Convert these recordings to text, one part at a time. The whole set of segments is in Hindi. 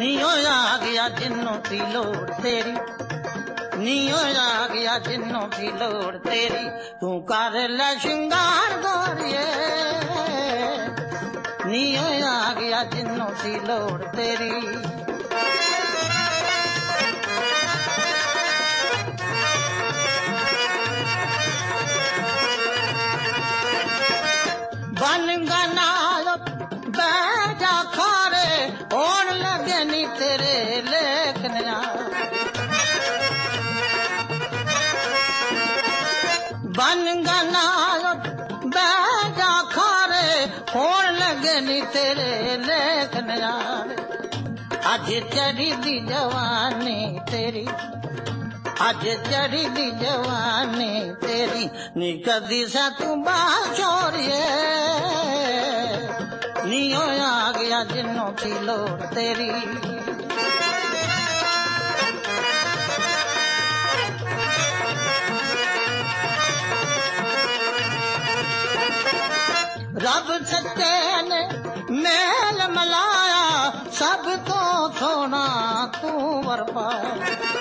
नीओ आ गया जिन्नों की लोड़ तेरी, नीओ आ गया जिन्नों की लोड़ तेरी, तू कर ले श्रृंगार गोरिए, नीओ आ गया जिन्नों की लोड़ तेरी। बन गनाल बैजा खारे होन लगे नी तेरे लेखनिया, बन गनाल बैजा खारे होन लगे नी तेरे लेखनिया। अज चढ़ी दी जवानी तेरी, अज चढ़ी दी जवानी तेरी, नी कदी सा तू बाल छोड़िए, नीओ आ गया जिन्नों की लोड़ तेरी। रब सच्चे ने मेल मलाया, सब तो सोना तू वर पाया,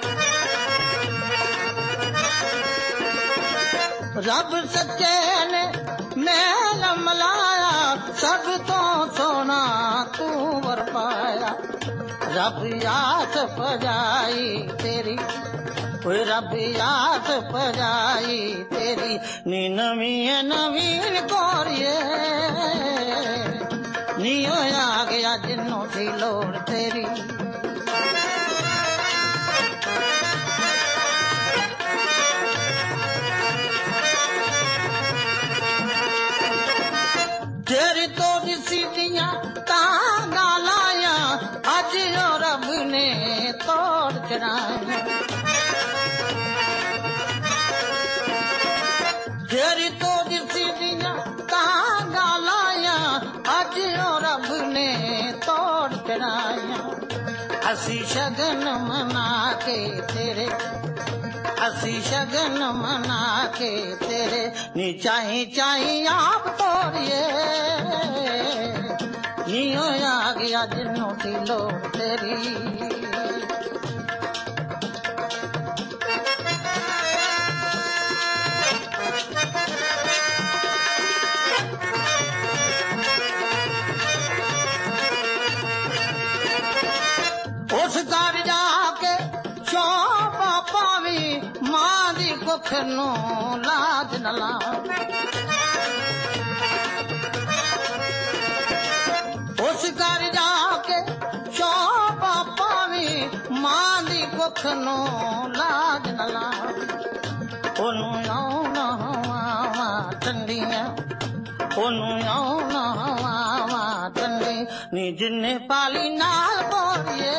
रब सच्चे ने मेल मलाया, सब तो सोना तू वर पाया। रब आस पजाई तेरी, रब आस पजाई तेरी, नी नवीं नवीन गोरिए, नीओ आ गया जिन्नों की लोड़ तेरी। तेरी तो सीधियां तांगा लाया, अज जो रब ने तोड़ चढ़ाया, तेरी तो सीधियां तांगा लाया, अज जो रब ने तोड़ चढ़ाया। असी शगन मना के तेरे, असी शगन मना के तेरे, नी चाही चाही आप तोड़िए, नीओ आ गया जिन्नों की लोड़ तेरी। उस घर जाके शोभा पावी, मां दी कुख नू लाज न ला, उस घर जाके शोभा पावी, मां दी कुख नू लाज न ला। ओनू आऊं न हवावा ठंडियां, ओनू आऊं न हवावा ठंडी, नी जिन्ने पाली नाल बोलिए,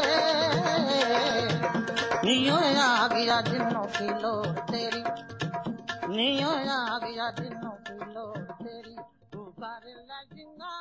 नीओ आ गया जिन्नों की लोड़ तेरी, नीओ आ गया जिन्नों की लोड़ तेरी, तू कर ले श्रृंगार।